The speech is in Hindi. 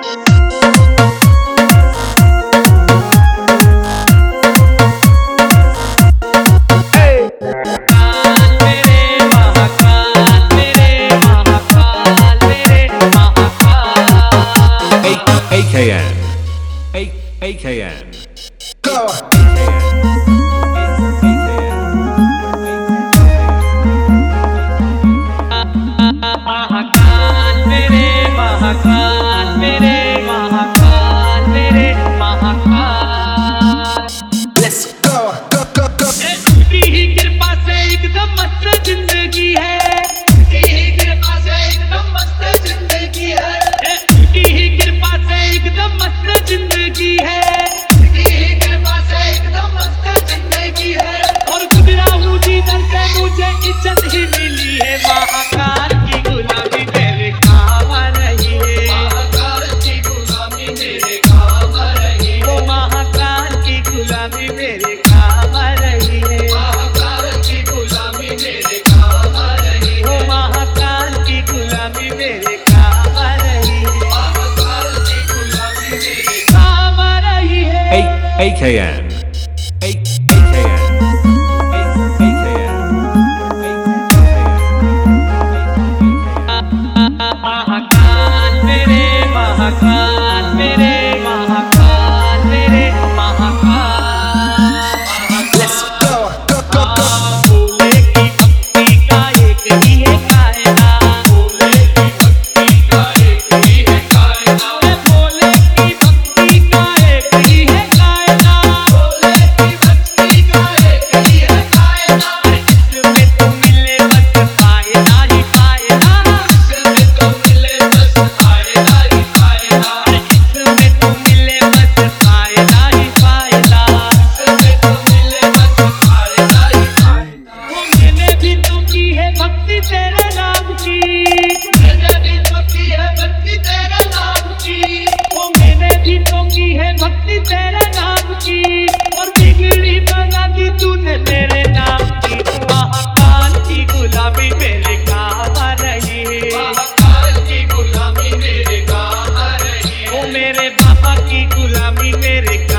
AKN. Go. महाकाल मेरे महाकाल मेरे महाकाल मेरे Mahakal. Let's go. Go go go. उसकी ही कृपा से एकदम मस्त जिंदगी है। उसकी ही कृपा से एकदम मस्त जिंदगी है। उसकी ही कृपा से एकदम मस्त जिंदगी है। उसकी ही कृपा से एकदम मस्त जिंदगी है। और गुजरा हूँ जीवन से मुझे इज्जत ही मिली है। महाकाल की गुलामी मेरे काम आ रही है। महाकाल की गुलामी मेरे काम आ रही है। वो महाकाल की गुलामी मेरे काम आ रही है। महाकाल की गुलामी मेरे काम आ रही है। वो महाकाल की गुलामी मेरे काम आ रही है। महाकाल की गुलामी मेरे काम आ रही है। AKN. महाकाल मेरे महाकाल मेरे महाकाल मेरे Mahakal. Let's go. Go go go. भोले की भक्ति का एक ही है कायदा। भोले की भक्ति का एक ही है कायदा। भोले की भक्ति का एक ही है कायदा। भोले की भक्ति का एक ही है कायदा। इसमें तो मिले बस फायदा ही फायदा। इसमें तो मिले बस फायदा ही फायदा। इसमें तो मिले बस फायदा ही फायदा। इसमें तो मिले बस फायदा ही फायदा। वो मैंने भी तो की है भक्ति तेरे नाम की। मैंने भी तो की है भक्ति तेरे नाम की। वो मैंने भी तो की है भक्ति तेरे नाम की। और बिगड़ी बना दी तूने मेरे नाम की। महाकाल की गुलामी मेरे काम आ रही है। महाकाल की गुलामी मेरे काम आ रही है। वो मेरे बाबा की गुलामी मेरे